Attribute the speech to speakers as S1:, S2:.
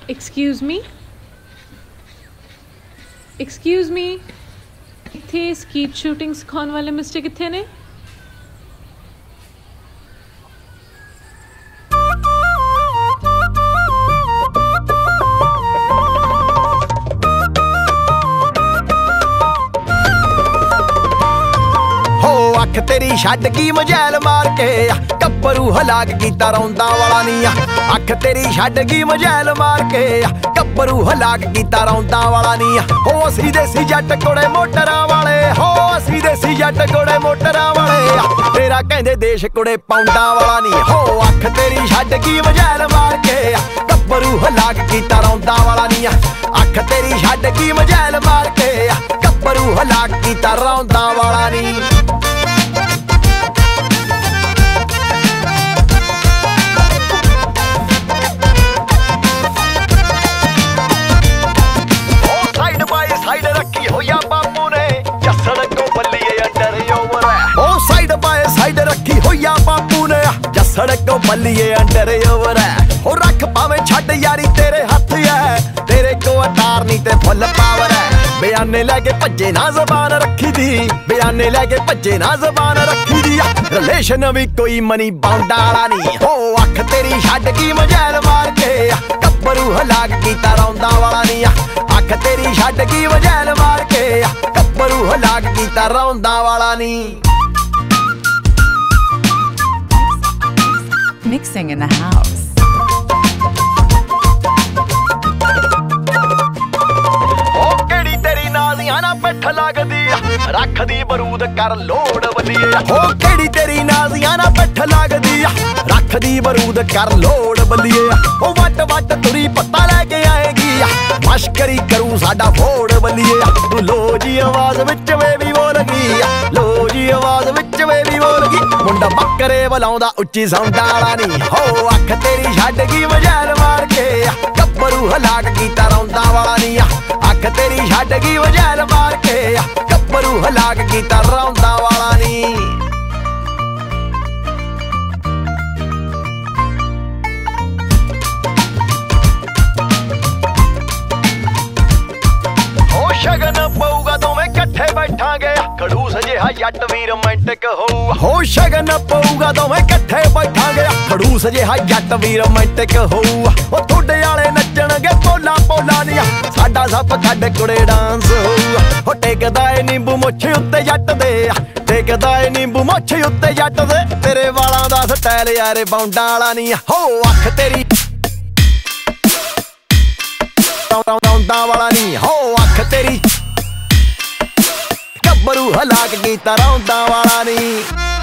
S1: Excuse me excuse me इत्थे skeet shooting सिखाने वाले मिस्टर कित्थे ने?
S2: अख तेरी छड्ड की मजैल मार के कब्बरू हलाक कीता रौंदा वाला नी। अख तेरी छड्ड की मजैल मार के कब्बरू हलाक कीता रौंदा वाला नी। हो असी देसी जट कोड़े मोटरां वाले, हो असी देसी जट कोड़े मोटरां वाले, तेरा कहंदे देश कोड़े पाउंडां वाला नी। हो अख तेरी छड्ड की मजैल मार के कब्बरू हलाक कीता रौंदा वाला नी। अख तेरी छड्ड की मजैल मार के कब्बरू हलाक कीता रौंदा वाला नी। सड़कों बल्लिए अंडर ओवर है हो रख पावे छड़ यारी तेरे हथ है, तेरे को अटार नहीं ते फुल पावर है। बयाने लैके भज्जे ना जबान रखी दी, बयाने लैके भज्जे ना जबान रखी दी। रिलेशन भी कोई मनी बाउंडा वाला नहीं। हो अख तेरी छड्ड की मजैल मार के कब्बरू हलाक कीता रौंदा वाला नहीं। अख तेरी छड्ड की मजैल मार के कब्बरू हलाक कीता रौंदा वाला नहीं।
S3: Mixing in the house.
S2: ओ केड़ी तेरी नाज़ियां ना पिठ लगदी रख दी बरूद कर लोड़ बलिए। हो केड़ी तेरी नाज़ियां ना पिठ लगदी रख दी बरूद कर लोड़ बलिए। ओ वट वट तुरी पत्ता लेके आएगी मश्करी करूं साडा फोड़ बलिए। तू लो जी आवाज विच वे भी बोलगी, लो जी आवाज विच वे भी बोलगी। मुंडा बकरे बुलाउंदा उच्ची साउंडा वाला नी। हो अख तेरी छड्ड की मजैल मार के कब्बरू हलाक कीता रौंदा वाला नी। अख तेरी छड्ड की मजैल मार के कब्बरू हलाक कीता रौंदा वाला नी। शगन पऊगा दोवें कट्ठे बैठांगे खड़ूस जिहा जट भी रोमांटिक होऊगा। हो शगन पऊगा दोवें कट्ठे बैठांगे खड़ूस जिहा जट भी रोमांटिक होऊगा। ओ थोड़े वाले नच्चणगे पोला पोला नी साडा सप खड्ड कुड़े डांस होऊगा। हो टेकदा ए नींबू मुੱਛ उत्ते जट दे, टेकदा ए नींबू मुੱਛ उत्ते जट दे, तेरे वालां दा स्टाइल यारे बाउंडां वाला नी। हो अख तेरी रौंदा वाला नी। हो अख तेरी कब्बरू हलाक कीता रौंदा वाला नी।